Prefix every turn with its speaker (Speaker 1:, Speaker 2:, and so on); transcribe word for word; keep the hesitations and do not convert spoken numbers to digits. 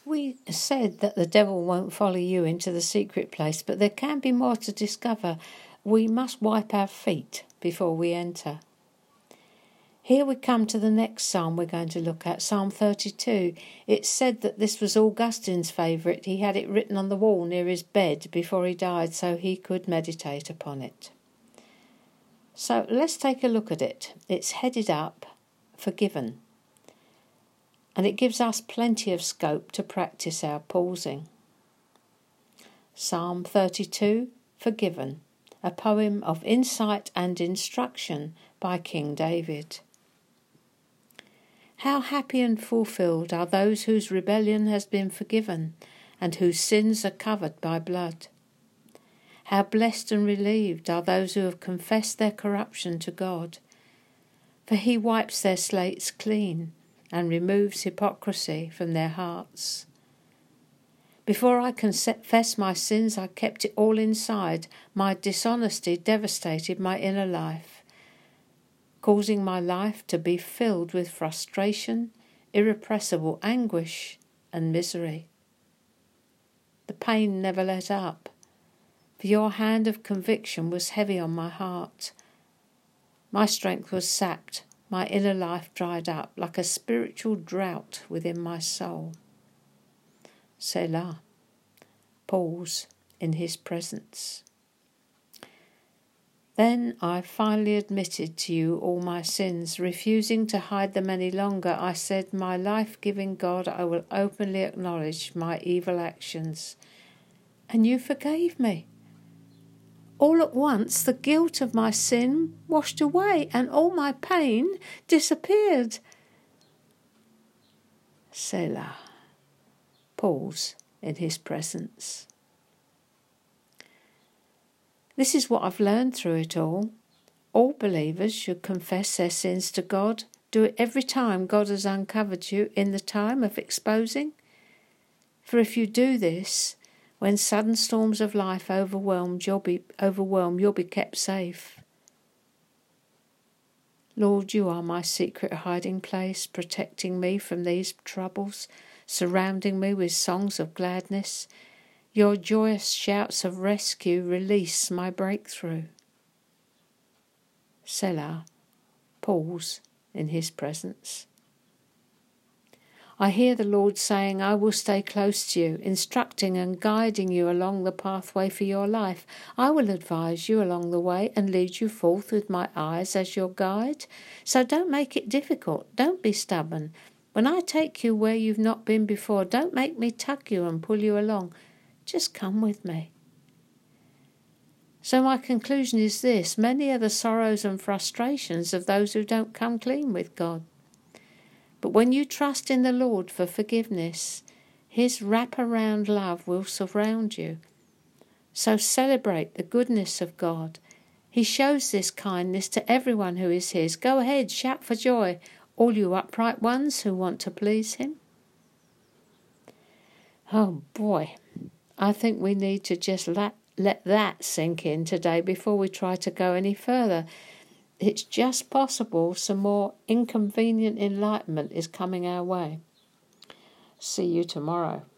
Speaker 1: We said that the devil won't follow you into the secret place, but there can be more to discover. We must wipe our feet before we enter. Here we come to the next psalm we're going to look at, Psalm thirty-two. It's said that this was Augustine's favourite. He had it written on the wall near his bed before he died so he could meditate upon it. So let's take a look at it. It's headed up, Forgiven. And it gives us plenty of scope to practice our pausing. Psalm thirty-two, Forgiven, a poem of insight and instruction by King David. How happy and fulfilled are those whose rebellion has been forgiven and whose sins are covered by blood. How blessed and relieved are those who have confessed their corruption to God, for he wipes their slates clean and removes hypocrisy from their hearts. Before I confessed my sins, I kept it all inside. My dishonesty devastated my inner life, causing my life to be filled with frustration, irrepressible anguish, and misery. The pain never let up, for your hand of conviction was heavy on my heart. My strength was sapped, my inner life dried up like a spiritual drought within my soul. Selah. Pause in his presence. Then I finally admitted to you all my sins. Refusing to hide them any longer, I said, my life-giving God, I will openly acknowledge my evil actions. And you forgave me. All at once the guilt of my sin washed away and all my pain disappeared. Selah. Pause in his presence. This is what I've learned through it all. All believers should confess their sins to God. Do it every time God has uncovered you in the time of exposing. For if you do this, when sudden storms of life overwhelm, you'll be overwhelmed, you'll be kept safe. Lord, you are my secret hiding place, protecting me from these troubles, surrounding me with songs of gladness. Your joyous shouts of rescue release my breakthrough. Selah. Pause in his presence. I hear the Lord saying, I will stay close to you, instructing and guiding you along the pathway for your life. I will advise you along the way and lead you forth with my eyes as your guide. So don't make it difficult. Don't be stubborn. When I take you where you've not been before, don't make me tug you and pull you along. Just come with me. So my conclusion is this: many are the sorrows and frustrations of those who don't come clean with God. But when you trust in the Lord for forgiveness, his wraparound love will surround you. So celebrate the goodness of God. He shows this kindness to everyone who is his. Go ahead, shout for joy, all you upright ones who want to please him. Oh boy, I think we need to just let, let that sink in today before we try to go any further. It's just possible some more inconvenient enlightenment is coming our way. See you tomorrow.